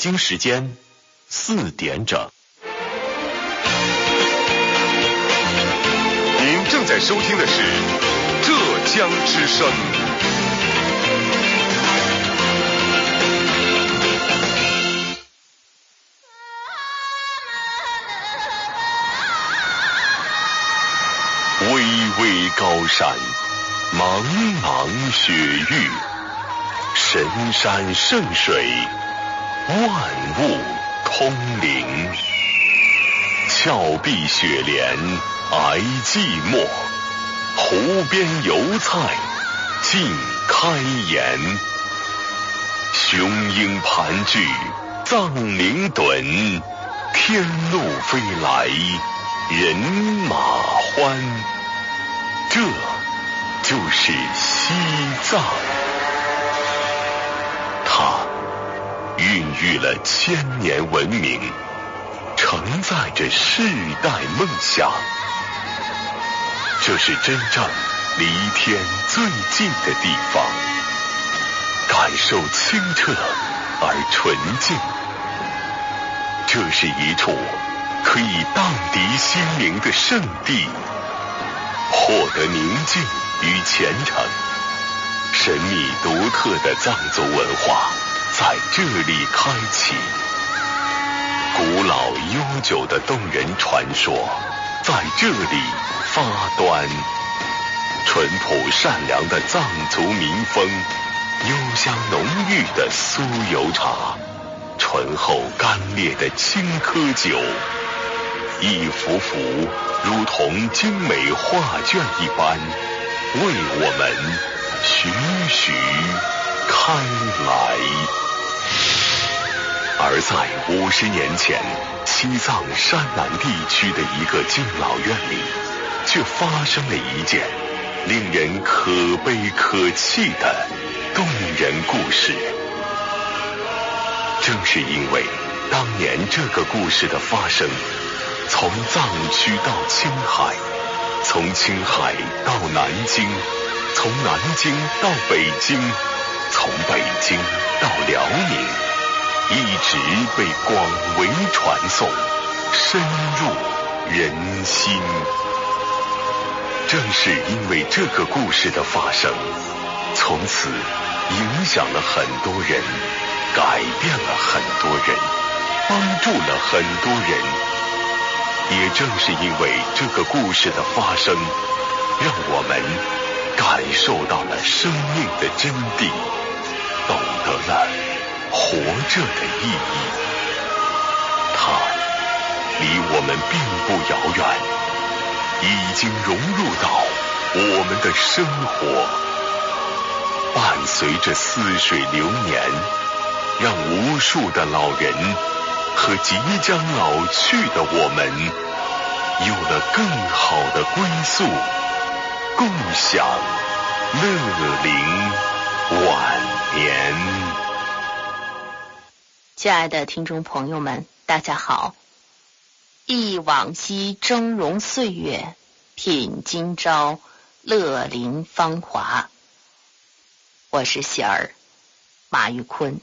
京时间4点整。 您正在收听的是浙江之声。 巍巍高山，茫茫雪域，神山圣水，万物通灵。峭壁雪莲，挨寂寞，湖边油菜，尽开颜。雄鹰盘踞，藏羚趸，天路飞来，人马欢。这就是西藏，它孕育了千年文明，承载着世代梦想。这是真正离天最近的地方，感受清澈而纯净。这是一处可以荡涤心灵的圣地，获得宁静与虔诚。神秘独特的藏族文化在这里开启，古老悠久的动人传说在这里发端。淳朴善良的藏族民风，幽香浓郁的酥油茶，醇厚干烈的青稞酒，一幅幅如同精美画卷一般，为我们徐徐开来。而在50年前，西藏山南地区的一个敬老院里，却发生了一件令人可悲可泣的动人故事。正是因为当年这个故事的发生，从藏区到青海，从青海到南京，从南京到北京，从北京到辽宁，一直被广为传颂，深入人心。正是因为这个故事的发生，从此影响了很多人，改变了很多人，帮助了很多人。也正是因为这个故事的发生，让我们感受到了生命的真谛，懂得了活着的意义。它离我们并不遥远，已经融入到我们的生活，伴随着似水流年，让无数的老人和即将老去的我们有了更好的归宿，共享乐龄晚年。 亲爱的听众朋友们，大家好。忆往昔峥嵘岁月，品今朝乐龄芳华。我是喜儿马玉坤。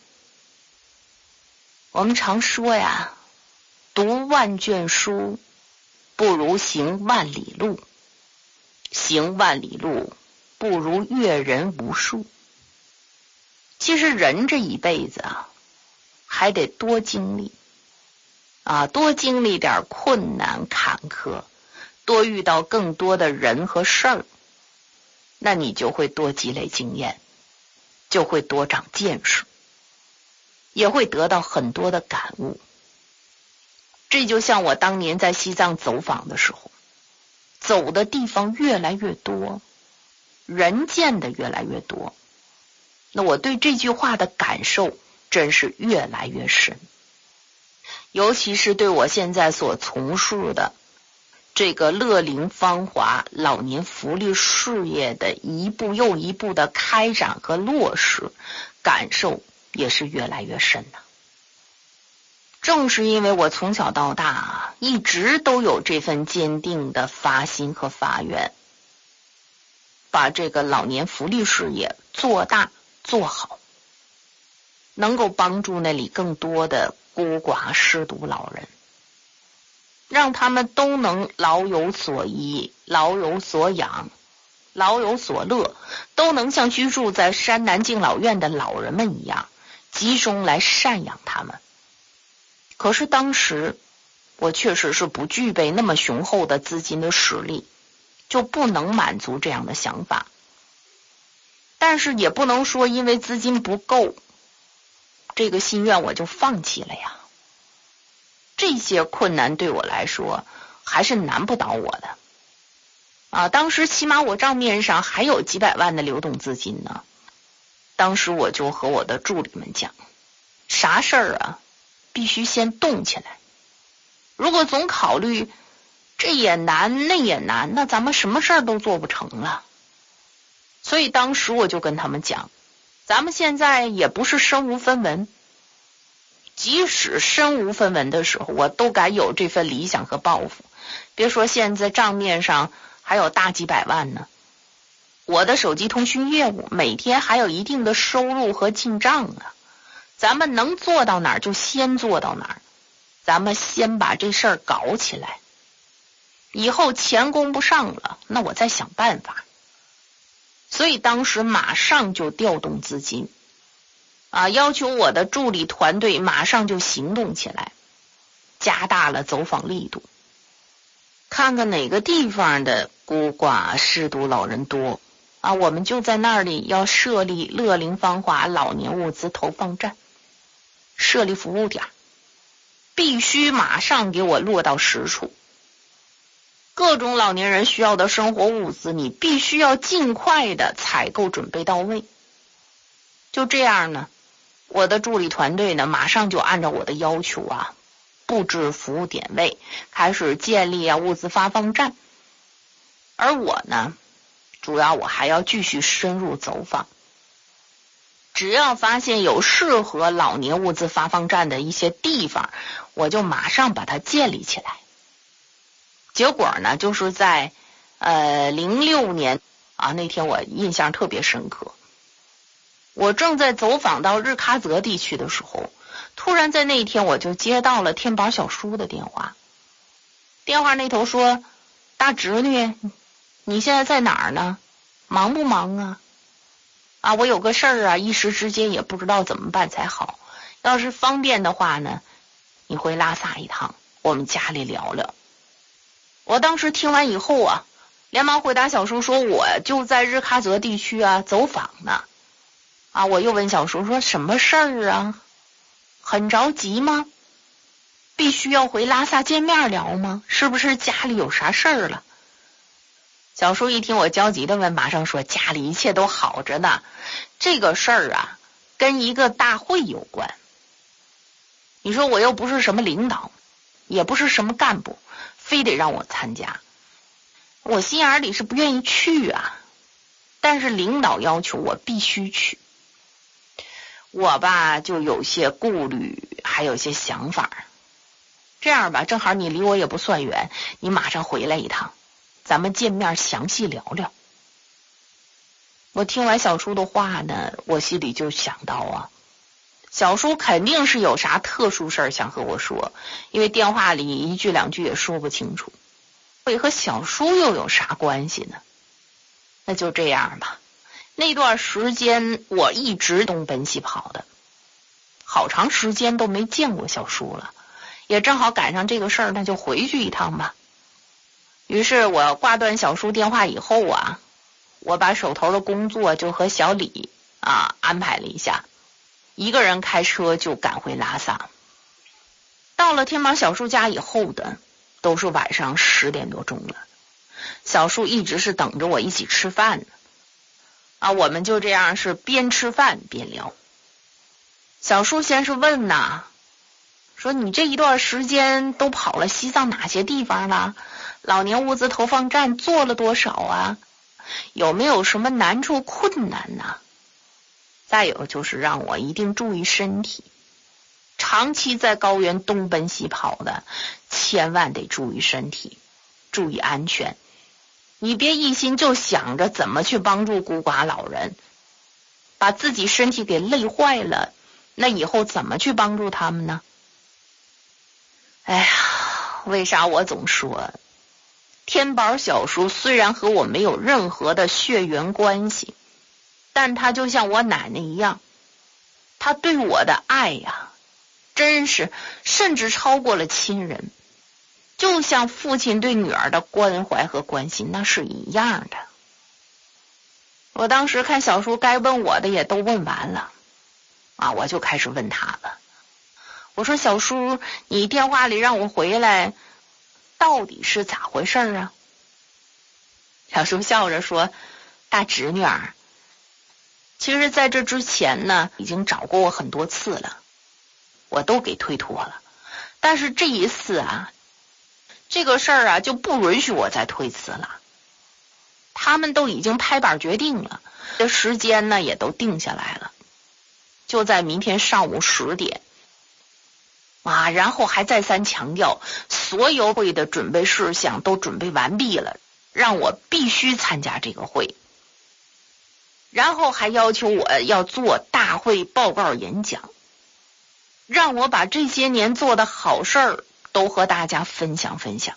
我们常说呀，读万卷书不如行万里路，行万里路不如阅人无数。其实人这一辈子啊，还得多经历多经历点困难坎坷，多遇到更多的人和事儿，那你就会多积累经验，就会多长见识，也会得到很多的感悟。这就像我当年在西藏走访的时候，走的地方越来越多，人见的越来越多，那我对这句话的感受真是越来越深。尤其是对我现在所从事的这个乐龄芳华老年福利事业的一步又一步的开展和落实，感受也是越来越深了。正是因为我从小到大一直都有这份坚定的发心和发愿，把这个老年福利事业做大做好。 能够帮助那里更多的孤寡失独老人，让他们都能老有所依，老有所养，老有所乐，都能像居住在山南敬老院的老人们一样，集中来赡养他们。可是当时我确实是不具备那么雄厚的资金的实力，就不能满足这样的想法。但是也不能说因为资金不够，这个心愿我就放弃了呀。这些困难对我来说还是难不倒我的。当时起码我账面上还有几百万的流动资金呢。当时我就和我的助理们讲，啥事儿啊，必须先动起来。如果总考虑这也难那也难，那咱们什么事儿都做不成了。所以当时我就跟他们讲，咱们现在也不是身无分文，即使身无分文的时候，我都敢有这份理想和抱负。别说现在账面上还有大几百万呢，我的手机通讯业务每天还有一定的收入和进账啊。咱们能做到哪儿就先做到哪儿，咱们先把这事儿搞起来，以后钱供不上了，那我再想办法。所以当时马上就调动资金要求我的助理团队马上就行动起来，加大了走访力度，看看哪个地方的孤寡失独老人多我们就在那里要设立乐龄芳华老年物资投放站，设立服务点，必须马上给我落到实处。各种老年人需要的生活物资，你必须要尽快的采购准备到位。就这样呢，我的助理团队呢，马上就按照我的要求布置服务点位，开始建立物资发放站。而我呢，主要我还要继续深入走访，只要发现有适合老年物资发放站的一些地方，我就马上把它建立起来。结果呢，就是在06年那天我印象特别深刻。我正在走访到日喀则地区的时候，突然在那一天我就接到了天宝小叔的电话。电话那头说，大侄女，你现在在哪儿呢？忙不忙我有个事儿一时之间也不知道怎么办才好。要是方便的话呢，你回拉萨一趟，我们家里聊聊。我当时听完以后连忙回答小叔说，我就在日喀则地区走访呢。我又问小叔说，什么事儿很着急吗？必须要回拉萨见面聊吗？是不是家里有啥事儿了？小叔一听我焦急的问，马上说，家里一切都好着呢，这个事儿跟一个大会有关。你说我又不是什么领导，也不是什么干部，非得让我参加，我心眼里是不愿意去但是领导要求我必须去，我就有些顾虑，还有些想法。这样正好你离我也不算远，你马上回来一趟，咱们见面详细聊聊。我听完小叔的话呢，我心里就想到小叔肯定是有啥特殊事儿想和我说，因为电话里一句两句也说不清楚。会和小叔又有啥关系呢？那就这样吧。那段时间我一直东奔西跑的，好长时间都没见过小叔了，也正好赶上这个事儿，那就回去一趟吧。于是我挂断小叔电话以后我把手头的工作就和小李安排了一下，一个人开车就赶回拉萨。到了天宝小叔家以后都是晚上10点多钟了，小叔一直是等着我一起吃饭呢。我们就这样是边吃饭边聊。小叔先是问说你这一段时间都跑了西藏哪些地方了？老年物资投放站做了多少有没有什么难处困难呢？再有就是让我一定注意身体，长期在高原东奔西跑的，千万得注意身体，注意安全。你别一心就想着怎么去帮助孤寡老人，把自己身体给累坏了， 那以后怎么去帮助他们呢？哎呀，为啥我总说天宝小叔虽然和我没有任何的血缘关系，但他就像我奶奶一样，他对我的爱呀，真是甚至超过了亲人，就像父亲对女儿的关怀和关心，那是一样的。我当时看小叔该问我的也都问完了啊，我就开始问他了。我说小叔，你电话里让我回来，到底是咋回事啊？小叔笑着说，大侄女儿，其实在这之前呢，已经找过我很多次了，我都给推脱了。但是这一次啊，这个事儿啊就不允许我再推辞了。他们都已经拍板决定了，这时间呢也都定下来了，就在明天上午10点啊。然后还再三强调，所有会的准备事项都准备完毕了，让我必须参加这个会。然后还要求我要做大会报告演讲，让我把这些年做的好事儿都和大家分享分享。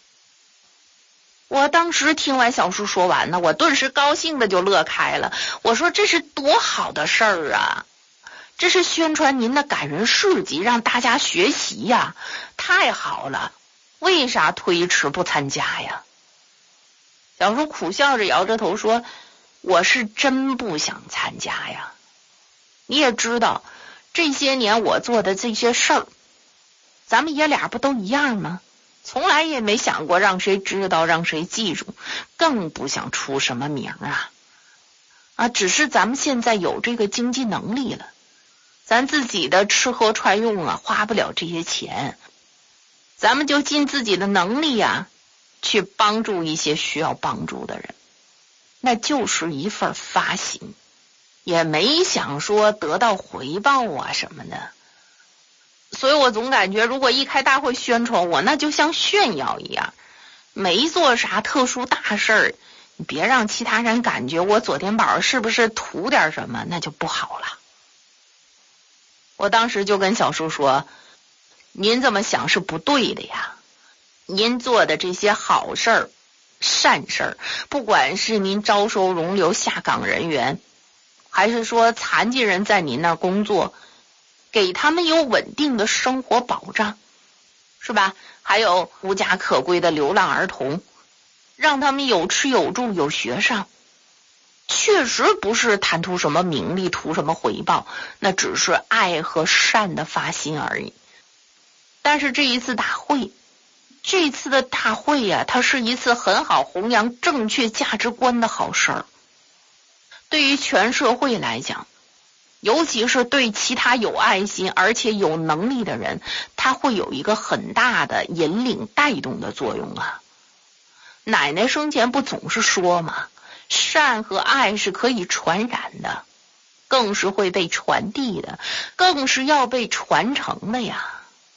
我当时听完小叔说完呢，我顿时高兴的就乐开了。我说这是多好的事儿啊，这是宣传您的感人事迹，让大家学习呀，太好了，为啥推迟不参加呀？小叔苦笑着摇着头说，我是真不想参加呀。你也知道这些年我做的这些事儿，咱们爷俩不都一样吗？从来也没想过让谁知道，让谁记住，更不想出什么名啊！只是咱们现在有这个经济能力了，咱自己的吃喝穿用啊，花不了这些钱，咱们就尽自己的能力啊，去帮助一些需要帮助的人，那就是一份发心，也没想说得到回报啊什么的。所以我总感觉如果一开大会宣传我，那就像炫耀一样，没做啥特殊大事儿，你别让其他人感觉我左天宝是不是图点什么，那就不好了。我当时就跟小叔说，您这么想是不对的呀，您做的这些好事儿善事儿，不管是您招收容留下岗人员，还是说残疾人在您那儿工作，给他们有稳定的生活保障，是吧？还有无家可归的流浪儿童，让他们有吃有住有学上，确实不是贪图什么名利，图什么回报，那只是爱和善的发心而已。但是这一次大会，这次的大会呀，它是一次很好弘扬正确价值观的好事儿。对于全社会来讲，尤其是对其他有爱心而且有能力的人，他会有一个很大的引领带动的作用啊。奶奶生前不总是说吗，善和爱是可以传染的，更是会被传递的，更是要被传承的呀。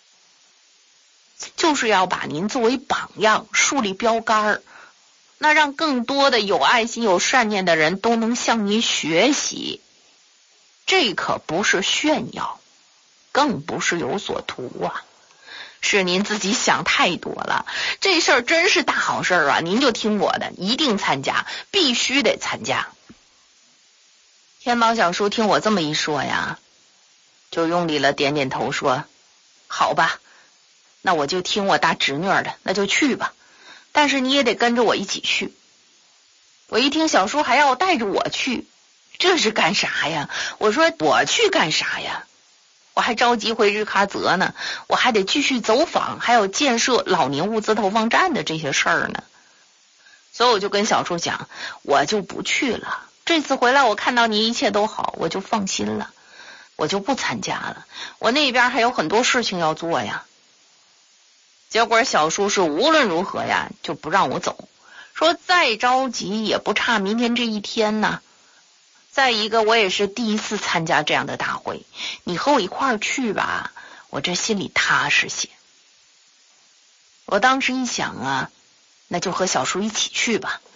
就是要把您作为榜样，树立标杆，那让更多的有爱心有善念的人都能向您学习。这可不是炫耀，更不是有所图啊，是您自己想太多了。这事儿真是大好事啊，您就听我的，一定参加，必须得参加。天宝小叔听我这么一说呀，就用力了点点头说，好吧，那我就听我大侄女的，那就去吧，但是你也得跟着我一起去。我一听小叔还要带着我去，这是干啥呀？我说我去干啥呀？我还着急回日喀则呢，我还得继续走访，还有建设老年物资投放站的这些事儿呢。所以我就跟小叔讲，我就不去了。这次回来我看到你一切都好，我就放心了，我就不参加了。我那边还有很多事情要做呀。结果小叔是无论如何呀，就不让我走，说再着急也不差明天这一天呢。再一个，我也是第一次参加这样的大会，你和我一块儿去吧，我这心里踏实些。我当时一想啊，那就和小叔一起去吧。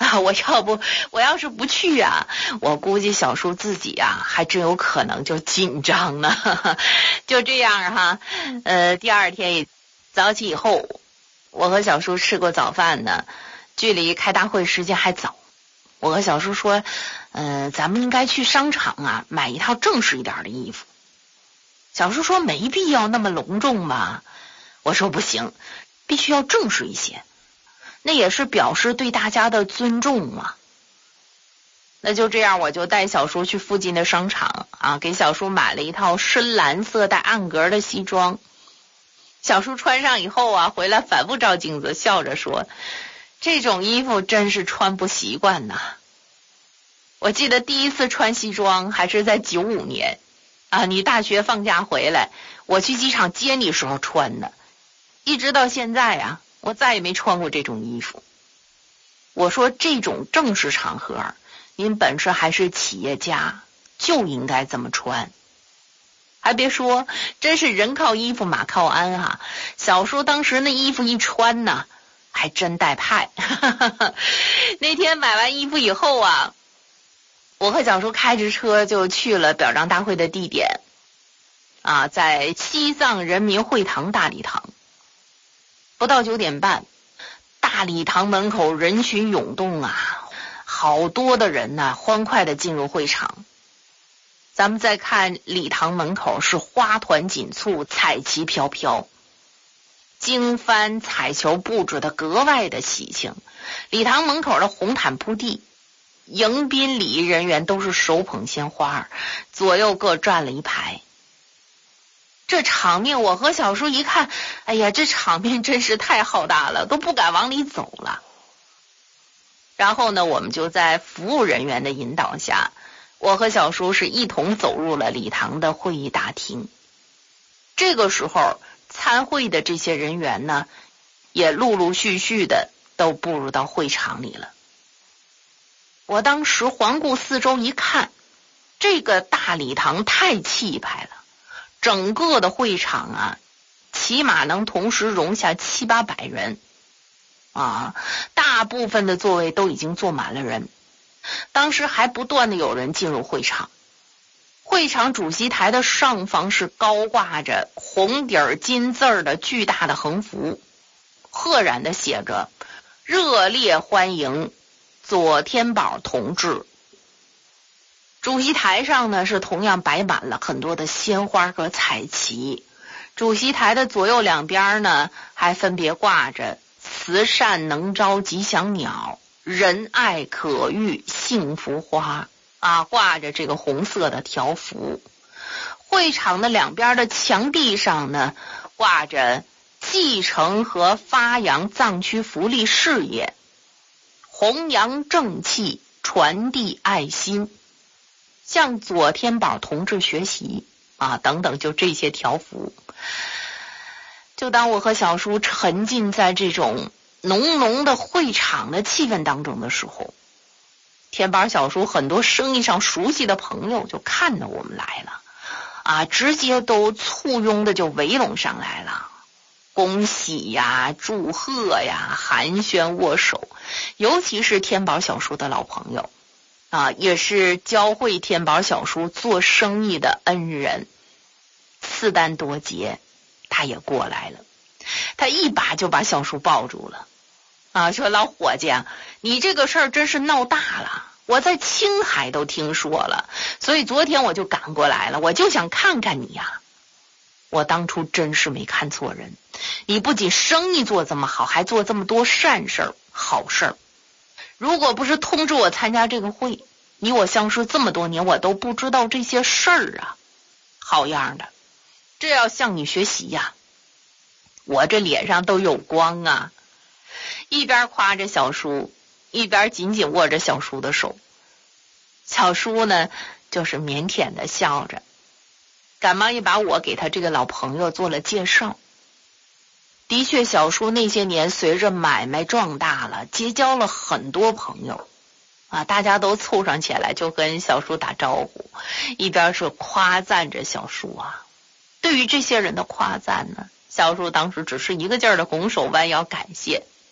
我要是不去啊，我估计小叔自己啊还真有可能就紧张呢。就这样哈，第二天早起以后，我和小叔吃过早饭呢，距离开大会时间还早。我和小叔说，咱们应该去商场啊买一套正式一点的衣服。小叔说没必要那么隆重吧。我说不行，必须要正式一些，那也是表示对大家的尊重嘛。那就这样，我就带小叔去附近的商场啊，给小叔买了一套深蓝色带暗格的西装。小叔穿上以后啊，回来反复照镜子，笑着说，这种衣服真是穿不习惯呐。我记得第一次穿西装还是在95年啊，你大学放假回来，我去机场接你时候穿的，一直到现在啊，我再也没穿过这种衣服。我说这种正式场合，您本身还是企业家，就应该这么穿。还别说，真是人靠衣服马靠鞍啊。小叔当时那衣服一穿呢，还真带派。那天买完衣服以后啊，我和小叔开着车就去了表彰大会的地点啊，在西藏人民会堂大礼堂。不到9点半，大礼堂门口人群涌动啊，好多的人呢，欢快的进入会场。咱们再看礼堂门口是花团锦簇，彩旗飘飘，经幡彩球布置的格外的喜庆。礼堂门口的红毯铺地，迎宾礼仪人员都是手捧鲜花，左右各站了一排。这场面我和小叔一看，哎呀，这场面真是太浩大了，都不敢往里走了。然后呢，我们就在服务人员的引导下，我和小叔是一同走入了礼堂的会议大厅。这个时候，参会的这些人员呢，也陆陆续续的都步入到会场里了。我当时环顾四周一看，这个大礼堂太气派了，整个的会场啊，起码能同时容下700-800人啊，大部分的座位都已经坐满了人。当时还不断的有人进入会场。会场主席台的上方是高挂着红底金字的巨大的横幅，赫然的写着热烈欢迎左天宝同志。主席台上呢是同样摆满了很多的鲜花和彩旗，主席台的左右两边呢还分别挂着慈善能招吉祥鸟，仁爱可遇幸福花啊，挂着这个红色的条幅。会场的两边的墙壁上呢挂着继承和发扬藏区福利事业，弘扬正气，传递爱心，向左天宝同志学习啊，等等，就这些条幅。就当我和小叔沉浸在这种浓浓的会场的气氛当中的时候，天宝小叔很多生意上熟悉的朋友就看到我们来了啊，直接都簇拥的就围拢上来了，恭喜呀，祝贺呀，寒暄握手。尤其是天宝小叔的老朋友啊，也是教会天宝小叔做生意的恩人次丹多杰，他也过来了。他一把就把小叔抱住了啊，说老伙计啊，你这个事儿真是闹大了，我在青海都听说了，所以昨天我就赶过来了，我就想看看你呀。我当初真是没看错人，你不仅生意做这么好，还做这么多善事儿、好事儿。如果不是通知我参加这个会，你我相识这么多年，我都不知道这些事儿啊。好样的，这要向你学习呀。我这脸上都有光啊。一边夸着小叔，一边紧紧握着小叔的手。小叔呢就是腼腆的笑着，赶忙也把我给他这个老朋友做了介绍。的确，小叔那些年随着买卖壮大了，结交了很多朋友啊，大家都凑上前来就跟小叔打招呼，一边是夸赞着小叔啊。对于这些人的夸赞呢，小叔当时只是一个劲儿的拱手弯腰感谢。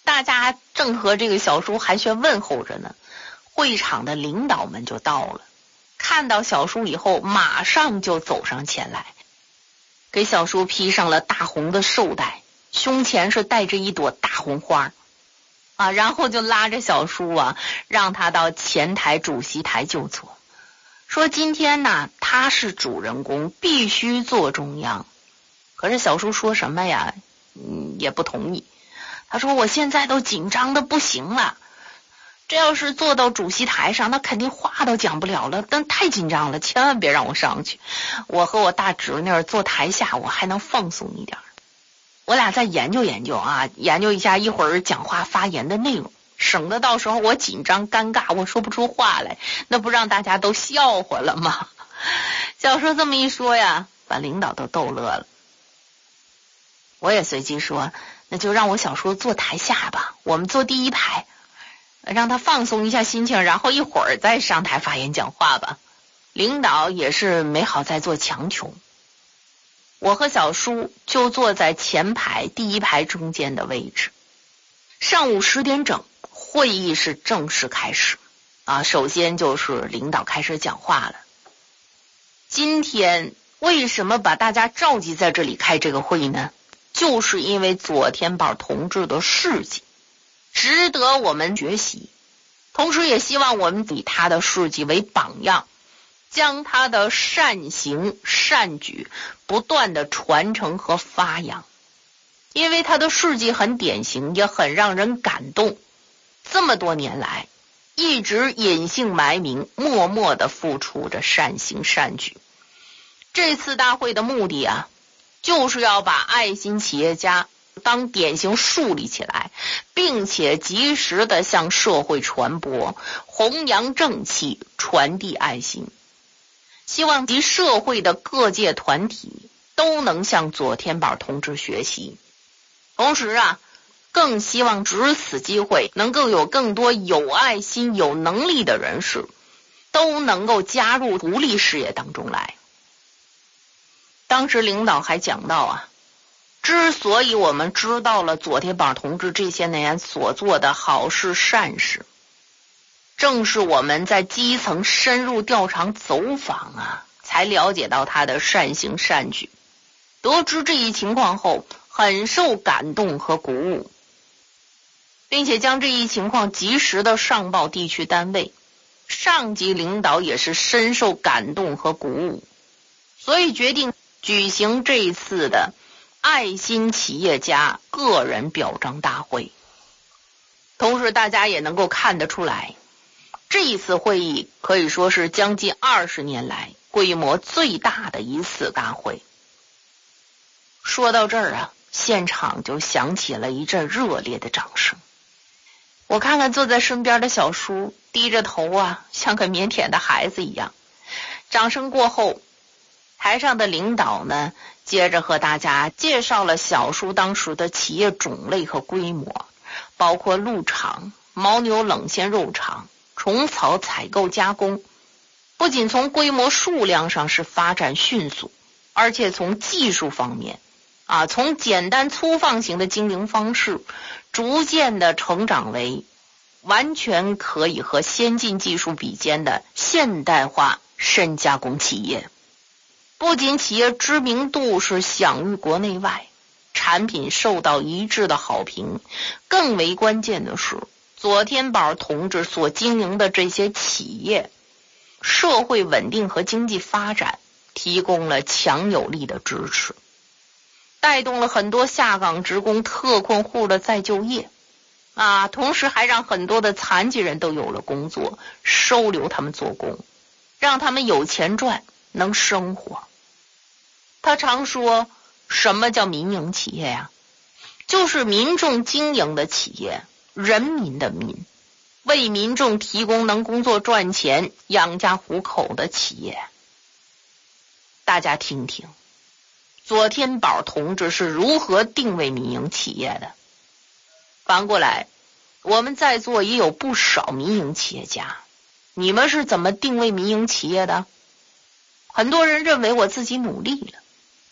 大家正和这个小叔寒暄问候着呢，会场的领导们就到了。看到小叔以后，马上就走上前来，给小叔披上了大红的绶带，胸前是戴着一朵大红花然后就拉着小叔让他到前台主席台就坐，说今天呢他是主人公，必须坐中央。可是小叔说什么呀也不同意，他说我现在都紧张的不行了，这要是坐到主席台上，那肯定话都讲不了了，但太紧张了，千万别让我上去。我和我大侄女坐台下，我还能放松一点。我俩再研究研究研究一下一会儿讲话发言的内容，省得到时候我紧张尴尬，我说不出话来，那不让大家都笑话了吗？小叔这么一说呀，把领导都逗乐了。我也随即说，那就让我小叔坐台下吧，我们坐第一排，让他放松一下心情，然后一会儿再上台发言讲话吧。领导也是没好再做强求，我和小叔就坐在前排第一排中间的位置。上午10点整，会议是正式开始首先就是领导开始讲话了。今天为什么把大家召集在这里开这个会议呢？就是因为左天宝同志的事迹值得我们学习，同时也希望我们以他的事迹为榜样，将他的善行善举不断的传承和发扬。因为他的事迹很典型，也很让人感动，这么多年来一直隐姓埋名，默默的付出着善行善举。这次大会的目的就是要把爱心企业家当典型树立起来，并且及时的向社会传播，弘扬正气，传递爱心。希望及社会的各界团体都能向左天宝同志学习。同时更希望值此机会能够有更多有爱心有能力的人士都能够加入福利事业当中来。当时领导还讲到之所以我们知道了左天宝同志这些年所做的好事善事，正是我们在基层深入调查走访才了解到他的善行善举。得知这一情况后，很受感动和鼓舞，并且将这一情况及时的上报地区单位，上级领导也是深受感动和鼓舞，所以决定举行这一次的爱心企业家个人表彰大会。同时大家也能够看得出来，这一次会议可以说是将近20年来规模最大的一次大会。说到这儿现场就响起了一阵热烈的掌声。我看看坐在身边的小叔，低着头像个腼腆的孩子一样。掌声过后，台上的领导呢，接着和大家介绍了小叔当时的企业种类和规模，包括鹿场、牦牛冷鲜肉场、虫草采购加工。不仅从规模数量上是发展迅速，而且从技术方面从简单粗放型的经营方式逐渐的成长为完全可以和先进技术比肩的现代化深加工企业。不仅企业知名度是享誉国内外，产品受到一致的好评，更为关键的是左天宝同志所经营的这些企业社会稳定和经济发展提供了强有力的支持，带动了很多下岗职工特困户的再就业同时还让很多的残疾人都有了工作，收留他们做工，让他们有钱赚，能生活。他常说，什么叫民营企业呀？就是民众经营的企业，人民的民，为民众提供能工作赚钱养家糊口的企业。大家听听左天宝同志是如何定位民营企业的。反过来，我们在座也有不少民营企业家，你们是怎么定位民营企业的？很多人认为我自己努力了，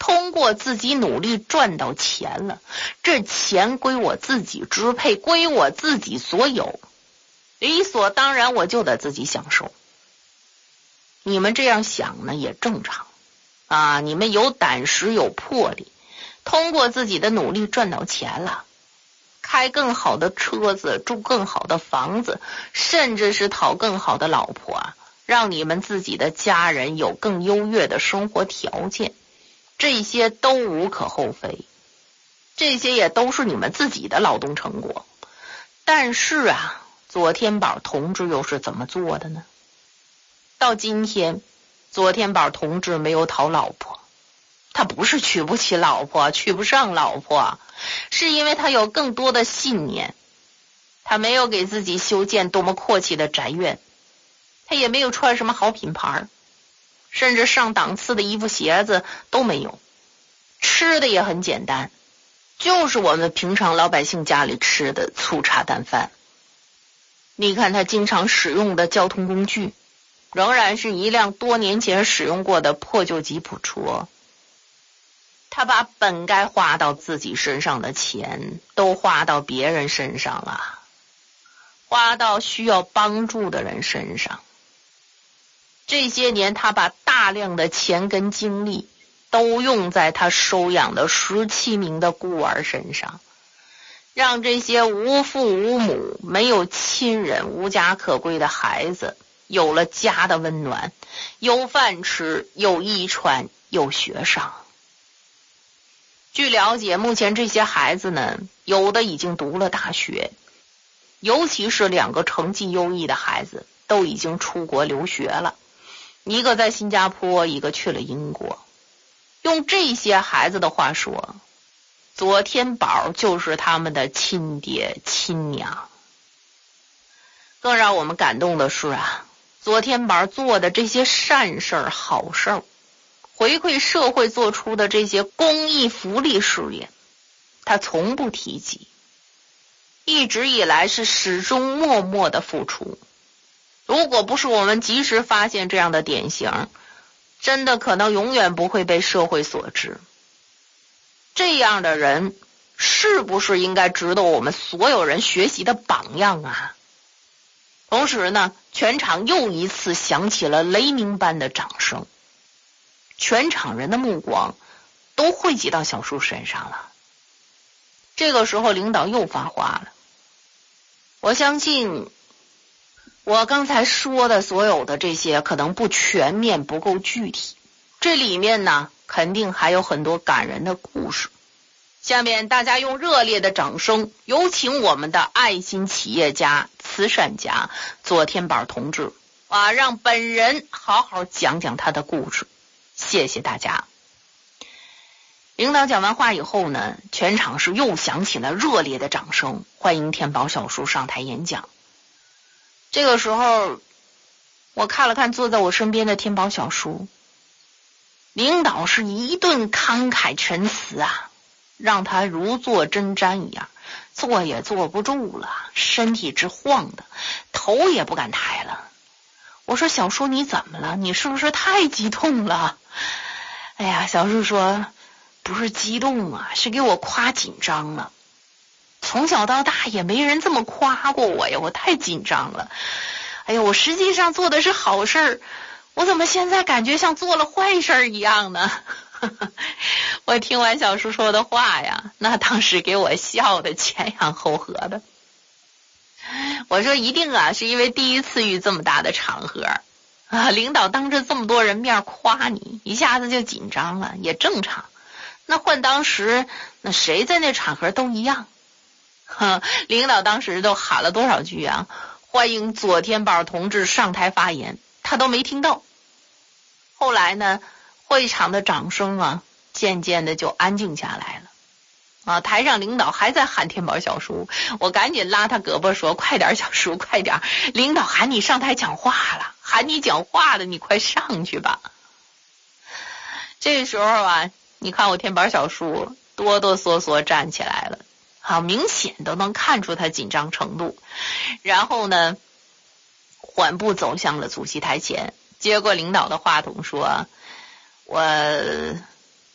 通过自己努力赚到钱了，这钱归我自己支配，归我自己所有，理所当然我就得自己享受。你们这样想呢也正常啊，你们有胆识有魄力，通过自己的努力赚到钱了，开更好的车子，住更好的房子，甚至是讨更好的老婆啊，让你们自己的家人有更优越的生活条件，这些都无可厚非，这些也都是你们自己的劳动成果。但是啊，左天宝同志又是怎么做的呢？到今天，左天宝同志没有讨老婆，他不是娶不起老婆，娶不上老婆，是因为他有更多的信念。他没有给自己修建多么阔气的宅院，他也没有穿什么好品牌，甚至上档次的衣服鞋子都没有，吃的也很简单，就是我们平常老百姓家里吃的粗茶淡饭。你看他经常使用的交通工具仍然是一辆多年前使用过的破旧吉普车。他把本该花到自己身上的钱都花到别人身上了，花到需要帮助的人身上。这些年他把大量的钱跟精力都用在他收养的17名的孤儿身上，让这些无父无母、没有亲人、无家可归的孩子有了家的温暖，有饭吃，有衣穿，有学上。据了解，目前这些孩子呢，有的已经读了大学，尤其是2个成绩优异的孩子都已经出国留学了，一个在新加坡，一个去了英国。用这些孩子的话说，左天宝就是他们的亲爹亲娘。更让我们感动的是啊，左天宝做的这些善事儿、好事儿，回馈社会做出的这些公益福利事业，他从不提及，一直以来是始终默默的付出。如果不是我们及时发现这样的典型，真的可能永远不会被社会所知。这样的人是不是应该值得我们所有人学习的榜样啊？同时呢，全场又一次响起了雷鸣般的掌声，全场人的目光都汇集到小树身上了。这个时候领导又发话了，我相信我刚才说的所有的这些可能不全面，不够具体，这里面呢肯定还有很多感人的故事。下面大家用热烈的掌声，有请我们的爱心企业家、慈善家左天宝同志啊，让本人好好讲讲他的故事。谢谢大家。领导讲完话以后呢，全场是又响起了热烈的掌声，欢迎天宝小叔上台演讲。这个时候我看了看坐在我身边的天宝小叔，领导是一顿慷慨陈词啊，让他如坐针毡一样，坐也坐不住了，身体直晃的，头也不敢抬了。我说小叔你怎么了？你是不是太激动了？哎呀，小叔说不是激动啊，是给我夸紧张了。从小到大也没人这么夸过我呀，我太紧张了。哎呀，我实际上做的是好事儿，我怎么现在感觉像做了坏事一样呢？我听完小叔说的话呀，那当时给我笑的前仰后合的。我说一定啊，是因为第一次遇这么大的场合啊，领导当着这么多人面夸你，一下子就紧张了，也正常。那换当时，那谁在那场合都一样。领导当时都喊了多少句啊，欢迎左天宝同志上台发言，他都没听到。后来呢，会场的掌声啊，渐渐的就安静下来了。啊，台上领导还在喊天宝小叔，我赶紧拉他胳膊说，快点小叔快点，领导喊你上台讲话了，喊你讲话了，你快上去吧。这时候啊，你看我天宝小叔哆哆嗦嗦站起来了，好明显都能看出他紧张程度。然后呢，缓步走向了主席台前，接过领导的话筒说，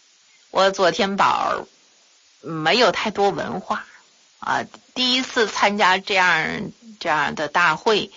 我左天宝没有太多文化啊，第一次参加这样的大会，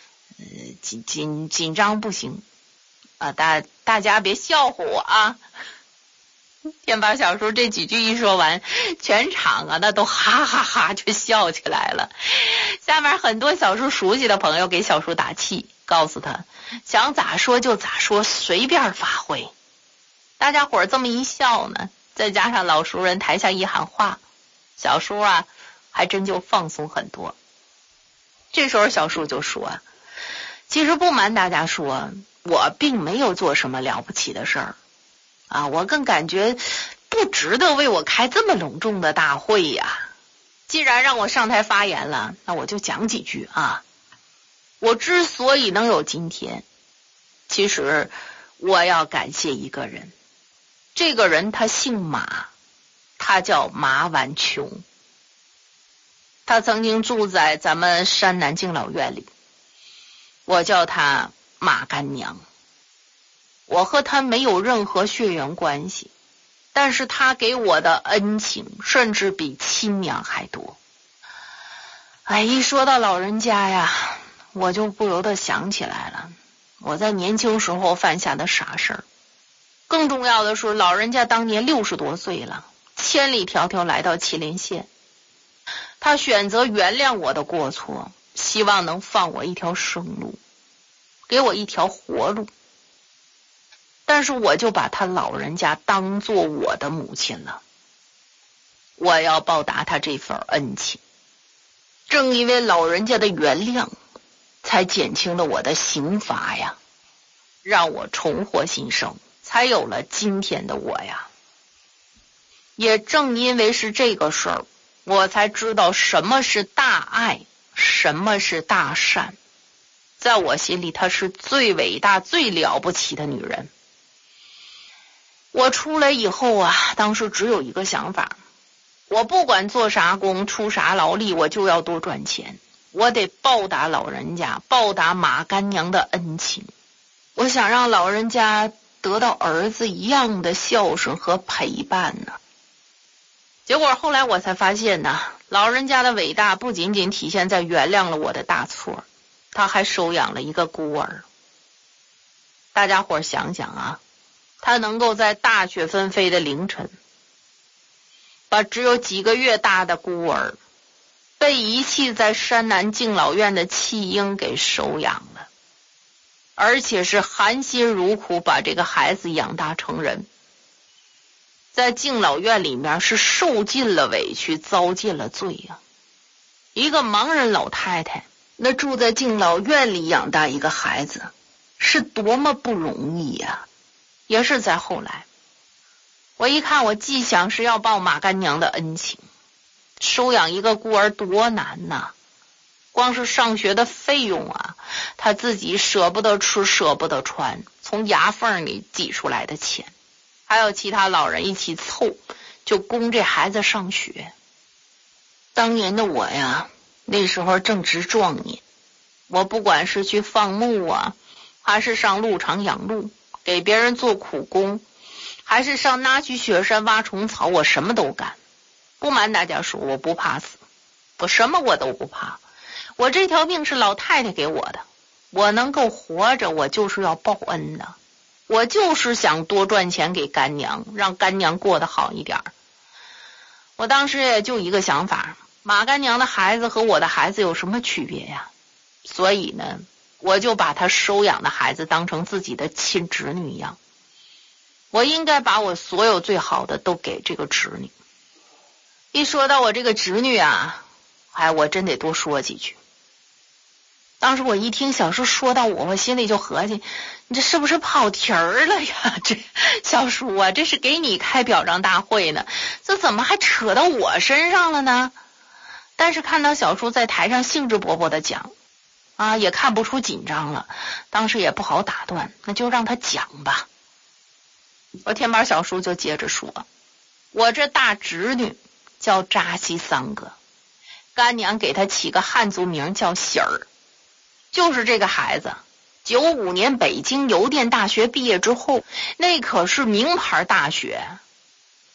紧张不行啊！大家别笑话我啊！天宝小叔这几句一说完，全场啊那都哈哈哈就笑起来了。下面很多小叔熟悉的朋友给小叔打气，告诉他想咋说就咋说，随便发挥。大家伙这么一笑呢，再加上老熟人台下一喊话，小叔啊还真就放松很多。这时候小叔就说，其实不瞒大家说，我并没有做什么了不起的事儿啊，我更感觉不值得为我开这么隆重的大会呀。既然让我上台发言了，那我就讲几句啊。我之所以能有今天，其实我要感谢一个人。这个人他姓马，他叫马晚琼。他曾经住在咱们山南敬老院里，我叫他马干娘。我和他没有任何血缘关系，但是他给我的恩情甚至比亲娘还多。哎，一说到老人家呀，我就不由得想起来了我在年轻时候犯下的傻事儿。更重要的是，老人家当年60多岁了，千里迢迢来到祁连县，他选择原谅我的过错，希望能放我一条生路，给我一条活路。但是我就把他老人家当做我的母亲了，我要报答他这份恩情。正因为老人家的原谅，才减轻了我的刑罚呀，让我重获新生，才有了今天的我呀。也正因为是这个事儿，我才知道什么是大爱，什么是大善。在我心里，她是最伟大最了不起的女人。我出来以后啊，当时只有一个想法，我不管做啥工出啥劳力，我就要多赚钱，我得报答老人家，报答马干娘的恩情。我想让老人家得到儿子一样的孝顺和陪伴呢。结果后来我才发现呢，老人家的伟大不仅仅体现在原谅了我的大错，他还收养了一个孤儿。大家伙想想啊，他能够在大雪纷飞的凌晨，把只有几个月大的孤儿被遗弃在山南敬老院的弃婴给收养了，而且是含辛茹苦把这个孩子养大成人，在敬老院里面是受尽了委屈，遭尽了罪啊。一个盲人老太太，那住在敬老院里养大一个孩子，是多么不容易呀。也是在后来，我一看，我既想是要报马干娘的恩情，收养一个孤儿多难呐！光是上学的费用啊，他自己舍不得吃舍不得穿，从牙缝里挤出来的钱，还有其他老人一起凑，就供这孩子上学。当年的我呀，那时候正值壮年，我不管是去放牧啊，还是上鹿场养鹿，给别人做苦工，还是上那曲雪山挖虫草，我什么都干。不瞒大家说，我不怕死，我什么我都不怕。我这条命是老太太给我的，我能够活着，我就是要报恩的。我就是想多赚钱给干娘，让干娘过得好一点。我当时也就一个想法，马干娘的孩子和我的孩子有什么区别呀？所以呢，我就把他收养的孩子当成自己的亲侄女一样，我应该把我所有最好的都给这个侄女。一说到我这个侄女啊，我真得多说几句。当时我一听小叔说到我心里就合计，你这是不是跑题儿了呀？这小叔啊，这是给你开表彰大会呢，这怎么还扯到我身上了呢？但是看到小叔在台上兴致勃勃的讲啊，也看不出紧张了，当时也不好打断，那就让他讲吧。我天宝小叔就接着说，我这大侄女叫扎西桑格，干娘给她起个汉族名叫喜儿。就是这个孩子95年北京邮电大学毕业之后，那可是名牌大学，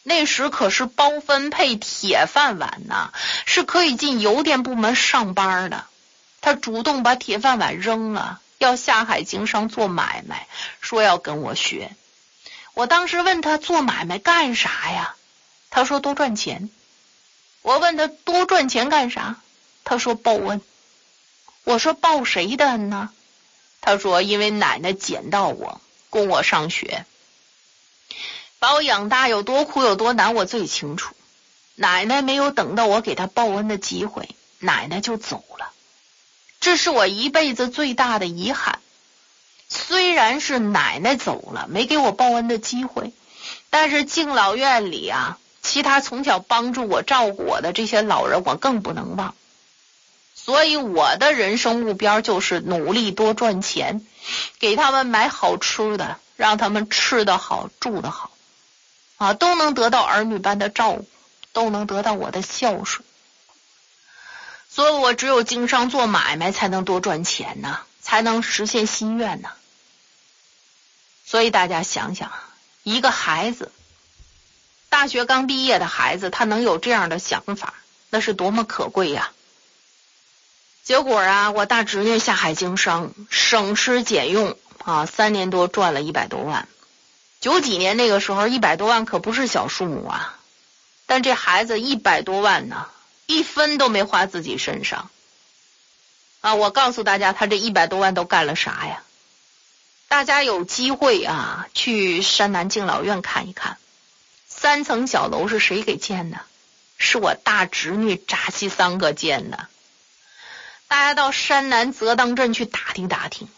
那时可是包分配铁饭碗呐，是可以进邮电部门上班的。他主动把铁饭碗扔了，要下海经商做买卖，说要跟我学。我当时问他做买卖干啥呀？他说多赚钱。我问他多赚钱干啥？他说报恩。我说报谁的恩呢？他说因为奶奶捡到我，供我上学，把我养大有多苦有多难我最清楚。奶奶没有等到我给她报恩的机会，奶奶就走了。这是我一辈子最大的遗憾。虽然是奶奶走了，没给我报恩的机会，但是敬老院里啊，其他从小帮助我照顾我的这些老人我更不能忘。所以我的人生目标就是努力多赚钱，给他们买好吃的，让他们吃得好住得好啊，都能得到儿女般的照顾，都能得到我的孝顺。所以我只有经商做买卖才能多赚钱呢，才能实现心愿呢。所以大家想想，一个孩子，大学刚毕业的孩子，他能有这样的想法，那是多么可贵呀！结果啊，我大侄女下海经商，省吃俭用啊，3年多赚了100多万。90几年那个时候，100多万可不是小数目啊。但这孩子100多万呢，一分都没花自己身上啊！我告诉大家，他这100多万都干了啥呀？大家有机会啊，去山南敬老院看一看，3层小楼是谁给建的？是我大侄女扎西桑格建的。大家到山南泽当镇去打听打听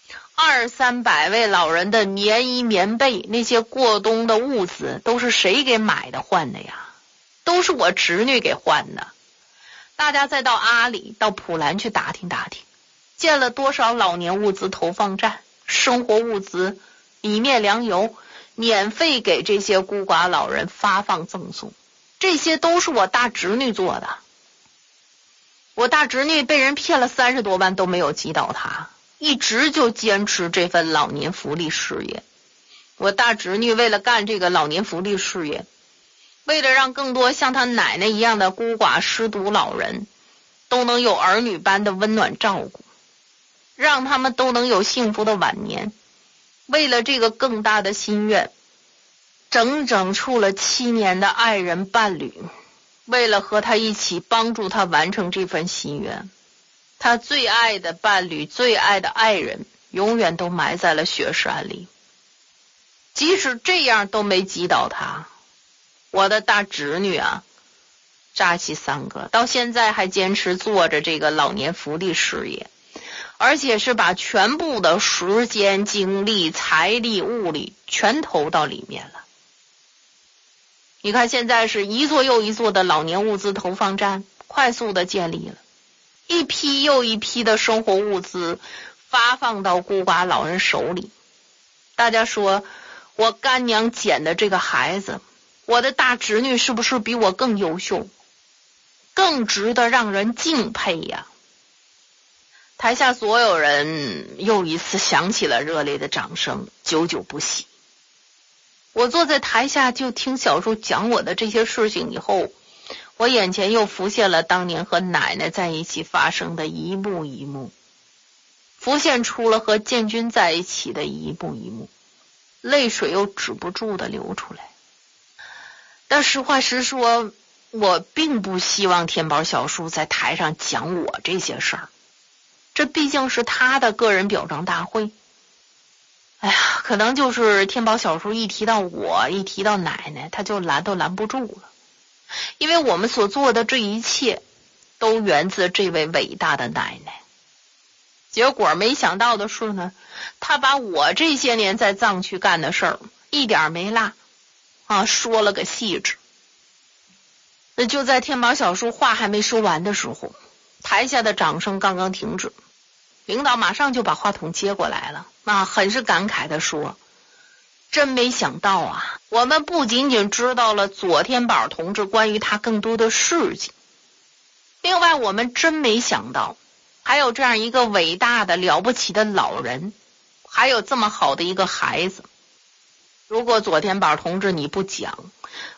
，200-300位老人的棉衣棉被，那些过冬的物资都是谁给买的换的呀？都是我侄女给换的。大家再到阿里到普兰去打听打听，建了多少老年物资投放站，生活物资米面粮油免费给这些孤寡老人发放赠送，这些都是我大侄女做的。我大侄女被人骗了30多万都没有击倒她，一直就坚持这份老年福利事业。我大侄女为了干这个老年福利事业，为了让更多像她奶奶一样的孤寡失独老人都能有儿女般的温暖照顾，让他们都能有幸福的晚年，为了这个更大的心愿，整整处了7年的爱人伴侣，为了和他一起帮助他完成这份心愿，他最爱的伴侣，最爱的爱人永远都埋在了雪山里。即使这样都没击倒他，我的大侄女啊，扎西桑格到现在还坚持做着这个老年福利事业，而且是把全部的时间精力财力物力全投到里面了。你看现在是一座又一座的老年物资投放站快速的建立了，一批又一批的生活物资发放到孤寡老人手里。大家说我干娘捡的这个孩子，我的大侄女是不是比我更优秀，更值得让人敬佩呀？台下所有人又一次响起了热烈的掌声，久久不息。我坐在台下就听小叔讲我的这些事情以后，我眼前又浮现了当年和奶奶在一起发生的一幕一幕，浮现出了和建军在一起的一幕一幕，泪水又止不住的流出来。但实话实说，我并不希望天宝小叔在台上讲我这些事儿，这毕竟是他的个人表彰大会。哎呀，可能就是天宝小叔一提到我，一提到奶奶，他就拦都拦不住了。因为我们所做的这一切都源自这位伟大的奶奶。结果没想到的是呢，他把我这些年在藏区干的事儿一点没落啊，说了个细致。那就在天宝小叔话还没说完的时候，台下的掌声刚刚停止，领导马上就把话筒接过来了，很是感慨地说，真没想到啊，我们不仅仅知道了左天宝同志关于他更多的事情，另外我们真没想到还有这样一个伟大的了不起的老人，还有这么好的一个孩子。如果左天宝同志你不讲，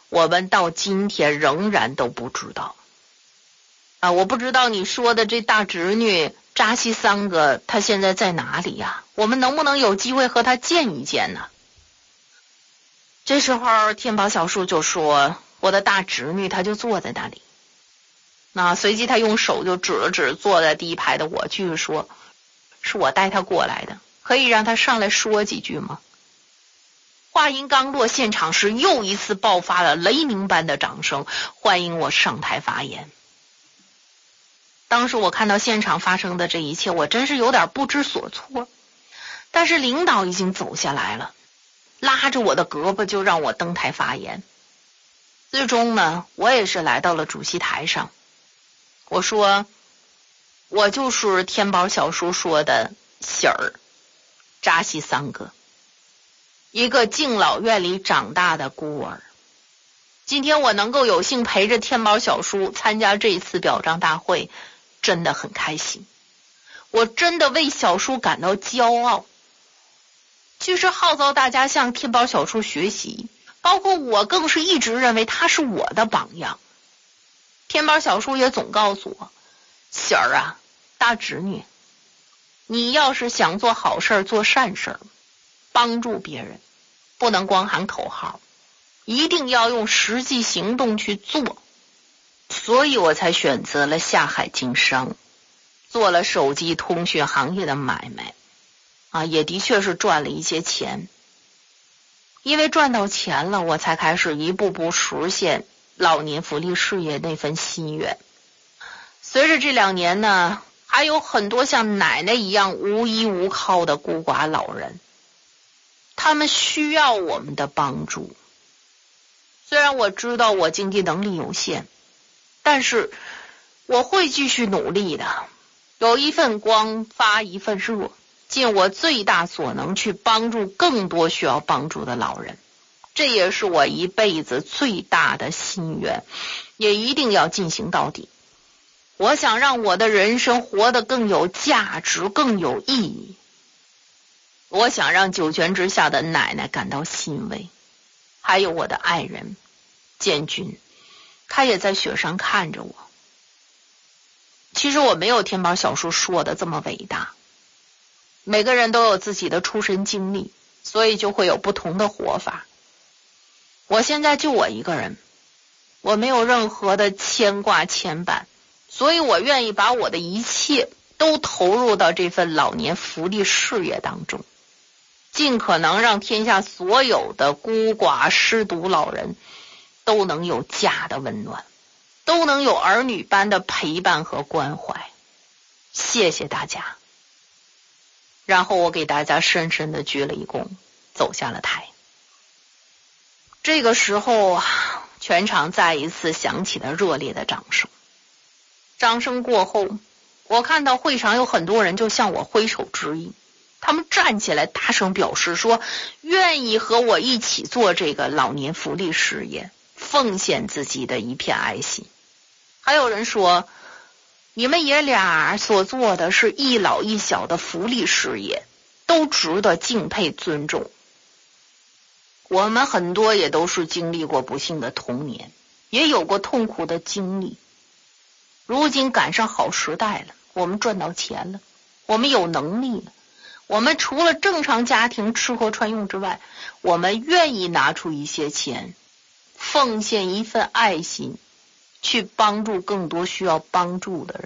我们到今天仍然都不知道。我不知道你说的这大侄女扎西桑格她现在在哪里呀？我们能不能有机会和她见一见呢？这时候天宝小叔就说，我的大侄女她就坐在那里。那随即他用手就指了指坐在第一排的我，继续说，是我带她过来的，可以让她上来说几句吗？话音刚落，现场时又一次爆发了雷鸣般的掌声，欢迎我上台发言。当时我看到现场发生的这一切，我真是有点不知所措。但是领导已经走下来了，拉着我的胳膊就让我登台发言。最终呢，我也是来到了主席台上。我说，我就是天宝小叔说的喜儿扎西桑格，一个敬老院里长大的孤儿。今天我能够有幸陪着天宝小叔参加这一次表彰大会，真的很开心。我真的为小叔感到骄傲。其实号召大家向天宝小叔学习，包括我更是一直认为他是我的榜样。天宝小叔也总告诉我，喜儿啊，大侄女，你要是想做好事做善事，帮助别人，不能光喊口号，一定要用实际行动去做。所以我才选择了下海经商，做了手机通讯行业的买卖也的确是赚了一些钱。因为赚到钱了，我才开始一步步实现老年福利事业那份心愿。随着这2年呢，还有很多像奶奶一样无依无靠的孤寡老人，他们需要我们的帮助。虽然我知道我经济能力有限，但是我会继续努力的，有一份光发一份热，尽我最大所能去帮助更多需要帮助的老人。这也是我一辈子最大的心愿，也一定要进行到底。我想让我的人生活得更有价值，更有意义。我想让九泉之下的奶奶感到欣慰，还有我的爱人建军，他也在雪上看着我。其实我没有天宝小叔说的这么伟大，每个人都有自己的出身经历，所以就会有不同的活法。我现在就我一个人，我没有任何的牵挂牵绊，所以我愿意把我的一切都投入到这份老年福利事业当中，尽可能让天下所有的孤寡失独老人都能有家的温暖，都能有儿女般的陪伴和关怀。谢谢大家。然后我给大家深深的鞠了一躬，走下了台。这个时候，全场再一次响起了热烈的掌声。掌声过后，我看到会场有很多人就向我挥手致意，他们站起来大声表示说，愿意和我一起做这个老年福利事业，奉献自己的一片爱心。还有人说，你们爷俩所做的是一老一小的福利事业，都值得敬佩尊重。我们很多也都是经历过不幸的童年，也有过痛苦的经历。如今赶上好时代了，我们赚到钱了，我们有能力了，我们除了正常家庭吃喝穿用之外，我们愿意拿出一些钱，奉献一份爱心，去帮助更多需要帮助的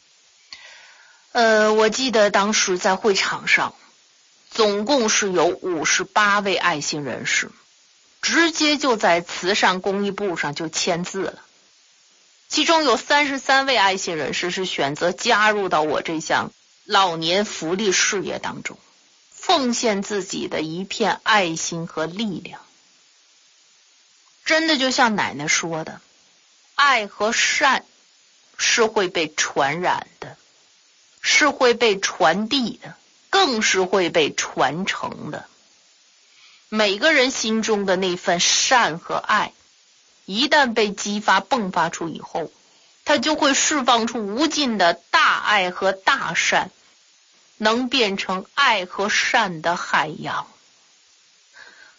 人。我记得当时在会场上，总共是有58位爱心人士，直接就在慈善公益簿上就签字了。其中有33位爱心人士是选择加入到我这项老年福利事业当中，奉献自己的一片爱心和力量。真的就像奶奶说的，爱和善是会被传染的，是会被传递的，更是会被传承的。每个人心中的那份善和爱，一旦被激发迸发出以后，它就会释放出无尽的大爱和大善，能变成爱和善的海洋。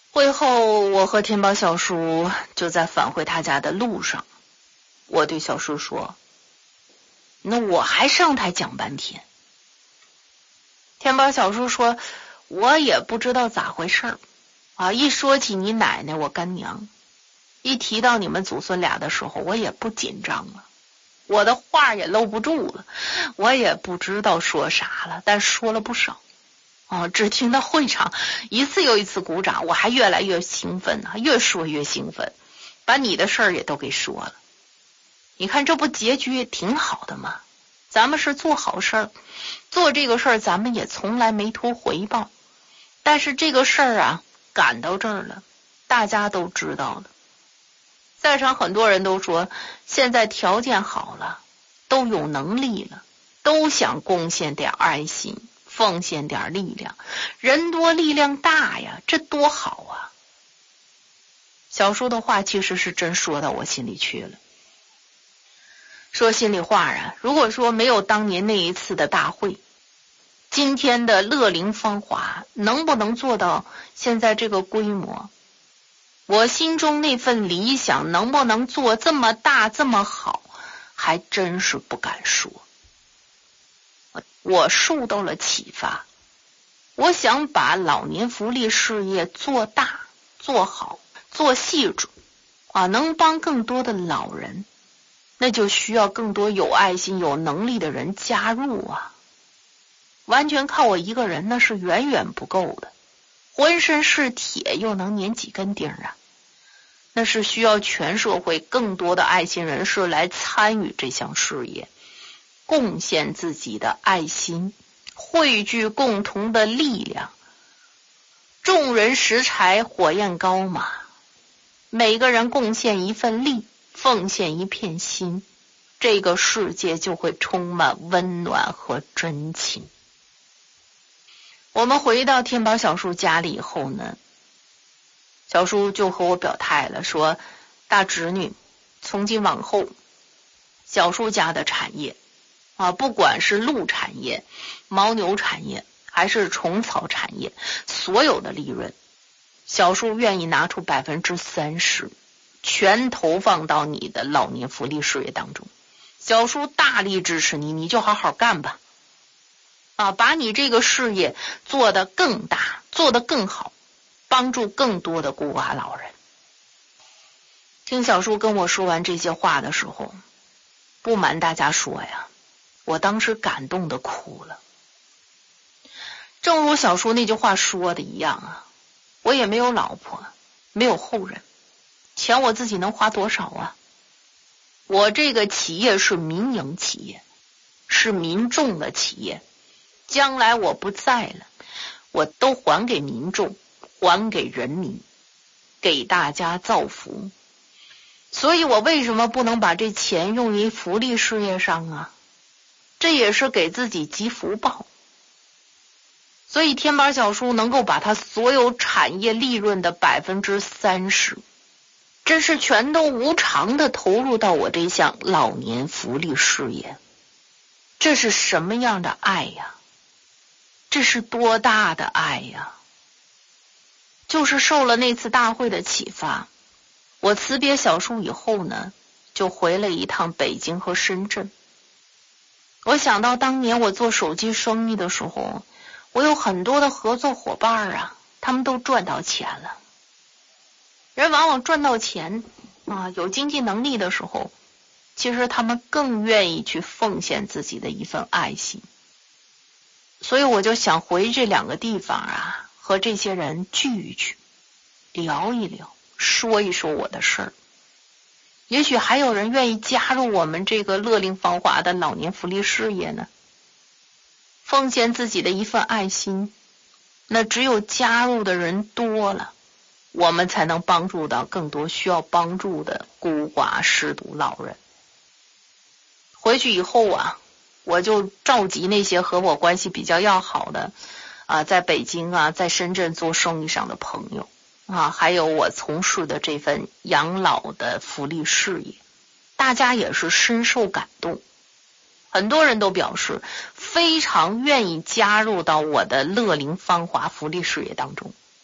会后，我和天宝小叔就在返回他家的路上，我对小叔说：“那我还上台讲半天。”天宝小叔说：“我也不知道咋回事啊，一说起你奶奶我干娘，一提到你们祖孙俩的时候，我也不紧张了，我的话也搂不住了，我也不知道说啥了，但说了不少。只听到会场一次又一次鼓掌，我还越来越兴奋啊，越说越兴奋，把你的事儿也都给说了。你看这不结局也挺好的吗？咱们是做好事儿，做这个事儿咱们也从来没图回报，但是这个事儿啊赶到这儿了，大家都知道了。在场很多人都说现在条件好了，都有能力了，都想贡献点爱心，奉献点力量，人多力量大呀，这多好啊！小叔的话其实是真说到我心里去了。说心里话啊，如果说没有当年那一次的大会，今天的乐龄芳华能不能做到现在这个规模？我心中那份理想能不能做这么大这么好，还真是不敢说。我受到了启发，我想把老年福利事业做大做好做细致能帮更多的老人，那就需要更多有爱心有能力的人加入啊！完全靠我一个人那是远远不够的，浑身是铁又能粘几根钉啊！那是需要全社会更多的爱心人士来参与这项事业，贡献自己的爱心，汇聚共同的力量。众人拾柴火焰高嘛，每个人贡献一份力，奉献一片心，这个世界就会充满温暖和真情。我们回到天宝小叔家里以后呢，小叔就和我表态了，说大侄女，从今往后小叔家的产业不管是鹿产业、牦牛产业还是虫草产业，所有的利润小叔愿意拿出30%全投放到你的老年福利事业当中，小叔大力支持你，你就好好干吧把你这个事业做得更大，做得更好，帮助更多的孤寡老人。听小叔跟我说完这些话的时候，不瞒大家说呀，我当时感动的哭了。正如小叔那句话说的一样我也没有老婆，没有后人，钱我自己能花多少我这个企业是民营企业，是民众的企业，将来我不在了，我都还给民众，还给人民，给大家造福。所以我为什么不能把这钱用于福利事业上这也是给自己积福报。所以天宝小叔能够把他所有产业利润的30%，这是全都无偿的投入到我这项老年福利事业。这是什么样的爱呀？这是多大的爱呀！就是受了那次大会的启发，我辞别小叔以后呢，就回了一趟北京和深圳。我想到当年我做手机生意的时候，我有很多的合作伙伴他们都赚到钱了。人往往赚到钱有经济能力的时候，其实他们更愿意去奉献自己的一份爱心。所以我就想回这2个地方和这些人聚一聚，聊一聊，说一说我的事儿。也许还有人愿意加入我们这个乐龄芳华的老年福利事业呢。奉献自己的一份爱心，那只有加入的人多了，我们才能帮助到更多需要帮助的孤寡失独老人。回去以后我就召集那些和我关系比较要好的在北京在深圳做生意上的朋友还有我从事的这份养老的福利事业，大家也是深受感动。很多人都表示非常愿意加入到我的乐龄芳华福利事业当中。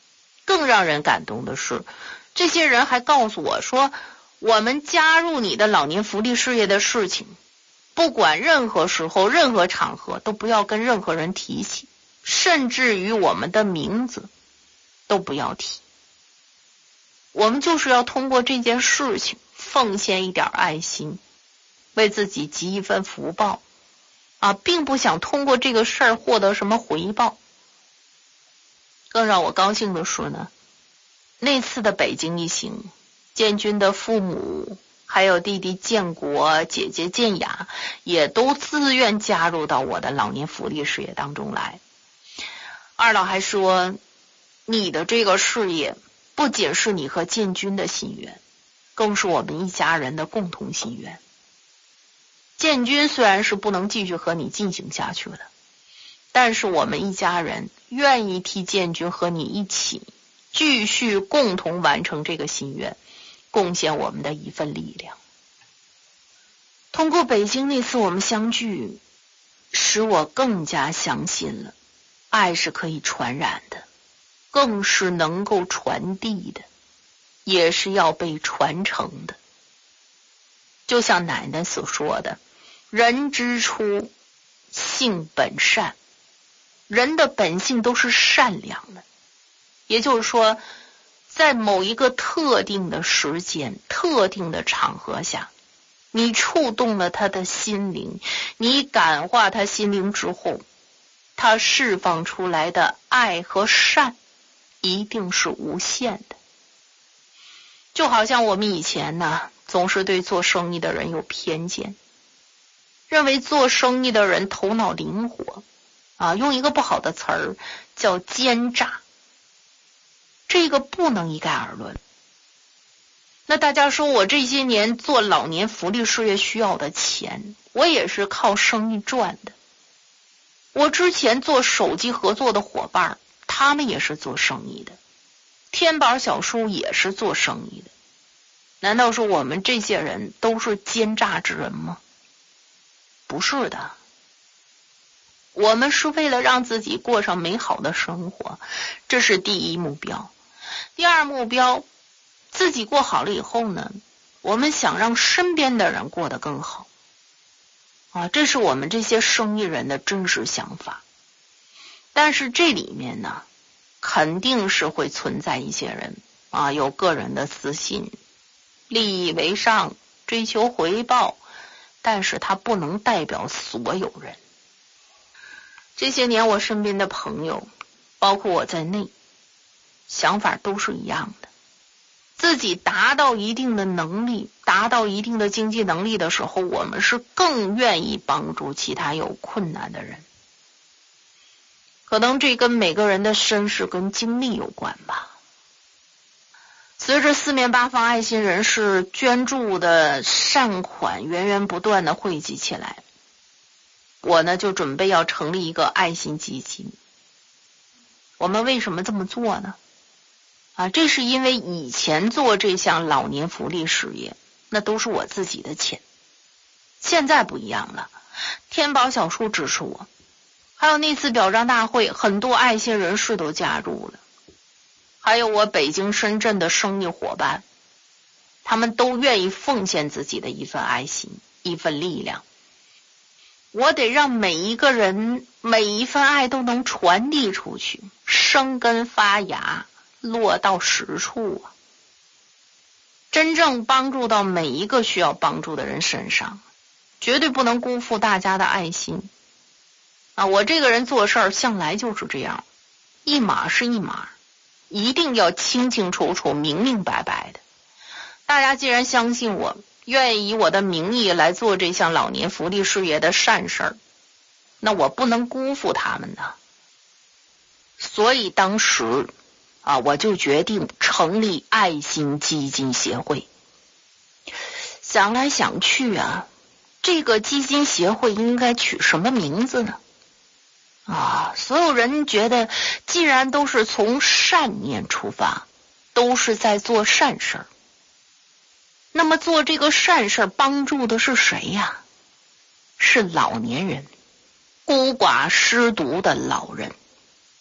更让人感动的是，这些人还告诉我说，我们加入你的老年福利事业的事情，不管任何时候、任何场合都不要跟任何人提起，甚至于我们的名字都不要提。我们就是要通过这件事情奉献一点爱心，为自己积一份福报并不想通过这个事儿获得什么回报。更让我高兴的是呢，那次的北京一行，建军的父母还有弟弟建国、姐姐建雅也都自愿加入到我的老年福利事业当中来。二老还说，你的这个事业不仅是你和建军的心愿，更是我们一家人的共同心愿。建军虽然是不能继续和你进行下去了，但是我们一家人愿意替建军和你一起继续共同完成这个心愿，贡献我们的一份力量。通过北京那次我们相聚，使我更加相信了，爱是可以传染的，更是能够传递的，也是要被传承的。就像奶奶所说的，人之初性本善，人的本性都是善良的。也就是说，在某一个特定的时间、特定的场合下，你触动了他的心灵，你感化他心灵之后，他释放出来的爱和善一定是无限的。就好像我们以前呢，总是对做生意的人有偏见，认为做生意的人头脑灵活用一个不好的词儿叫奸诈，这个不能一概而论。那大家说，我这些年做老年福利事业需要的钱，我也是靠生意赚的。我之前做手机合作的伙伴，他们也是做生意的，天宝小叔也是做生意的。难道说我们这些人都是奸诈之人吗？不是的，我们是为了让自己过上美好的生活，这是第一目标。第二目标，自己过好了以后呢，我们想让身边的人过得更好这是我们这些生意人的真实想法。但是这里面呢，肯定是会存在一些人有个人的私心，利益为上，追求回报，但是他不能代表所有人。这些年我身边的朋友，包括我在内，想法都是一样的。自己达到一定的能力，达到一定的经济能力的时候，我们是更愿意帮助其他有困难的人。可能这跟每个人的身世跟经历有关吧。随着四面八方爱心人士捐助的善款源源不断的汇集起来，我呢就准备要成立一个爱心基金。我们为什么这么做呢？这是因为以前做这项老年福利事业，那都是我自己的钱。现在不一样了，天宝小叔支持我，还有那次表彰大会，很多爱心人士都加入了，还有我北京、深圳的生意伙伴，他们都愿意奉献自己的一份爱心，一份力量。我得让每一个人，每一份爱都能传递出去，生根发芽，落到实处真正帮助到每一个需要帮助的人身上，绝对不能辜负大家的爱心我这个人做事儿向来就是这样，一码是一码，一定要清清楚楚、明明白白的。大家既然相信我，愿意以我的名义来做这项老年福利事业的善事儿，那我不能辜负他们呢。所以当时我就决定成立爱心基金协会。想来想去这个基金协会应该取什么名字呢？所有人觉得既然都是从善念出发，都是在做善事儿，那么做这个善事儿帮助的是谁呀？是老年人，孤寡失独的老人。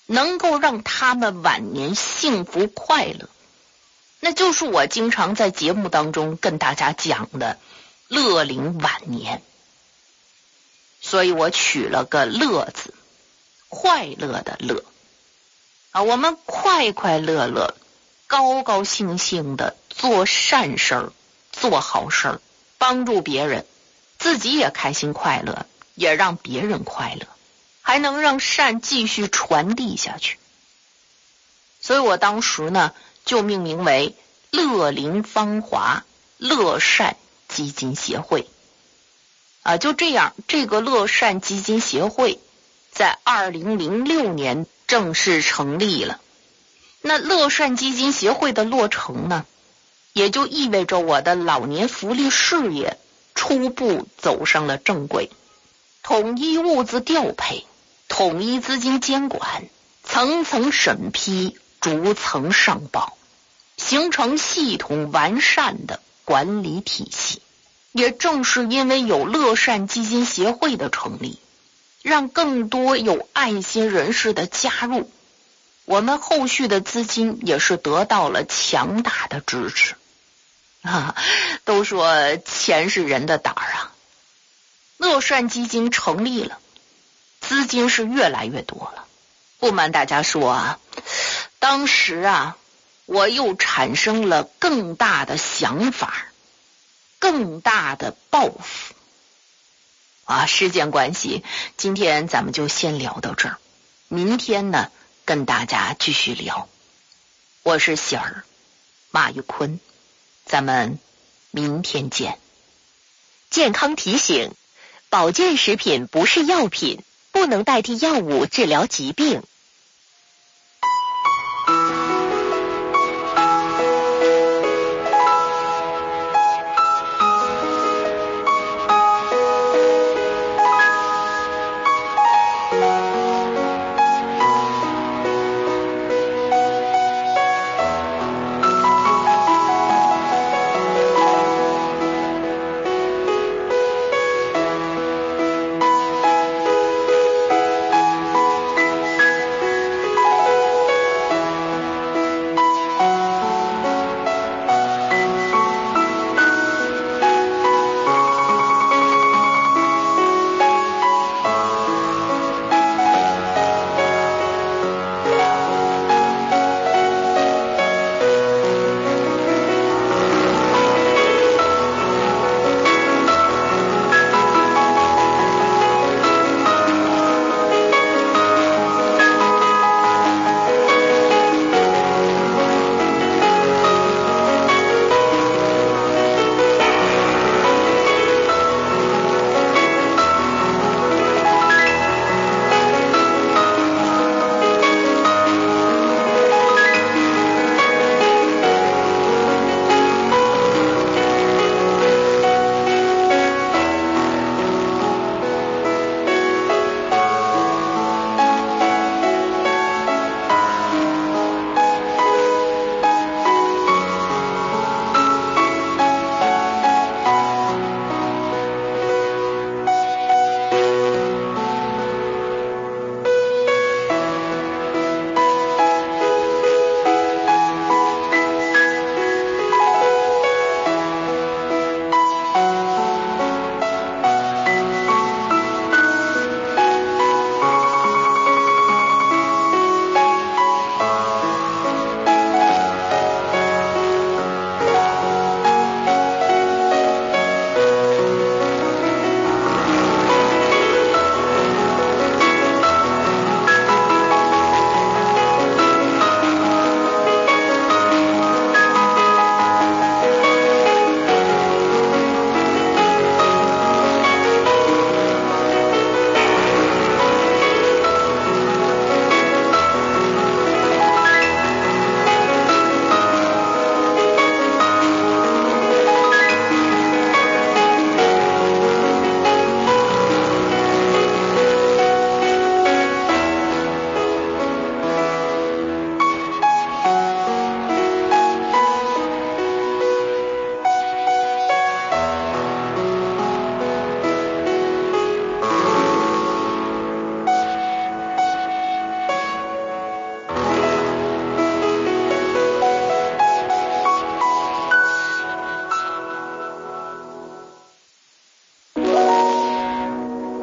能够让他们晚年幸福快乐，那就是我经常在节目当中跟大家讲的乐龄晚年。所以我取了个乐字，快乐的乐我们快快乐乐高高兴兴的做善事儿，做好事儿，帮助别人，自己也开心快乐，也让别人快乐，还能让善继续传递下去。所以我当时呢就命名为乐龄芳华乐善基金协会就这样，这个乐善基金协会在2006年正式成立了。那乐善基金协会的落成呢，也就意味着我的老年福利事业初步走上了正轨。统一物资调配，统一资金监管，层层审批，逐层上报，形成系统完善的管理体系。也正是因为有乐善基金协会的成立，让更多有爱心人士的加入，我们后续的资金也是得到了强大的支持都说钱是人的胆儿乐善基金成立了，资金是越来越多了。不瞒大家说当时我又产生了更大的想法，更大的抱负时间关系，今天咱们就先聊到这儿，明天呢跟大家继续聊。我是喜儿马玉坤，咱们明天见。 健康提醒：保健食品不是药品，不能代替药物治疗疾病。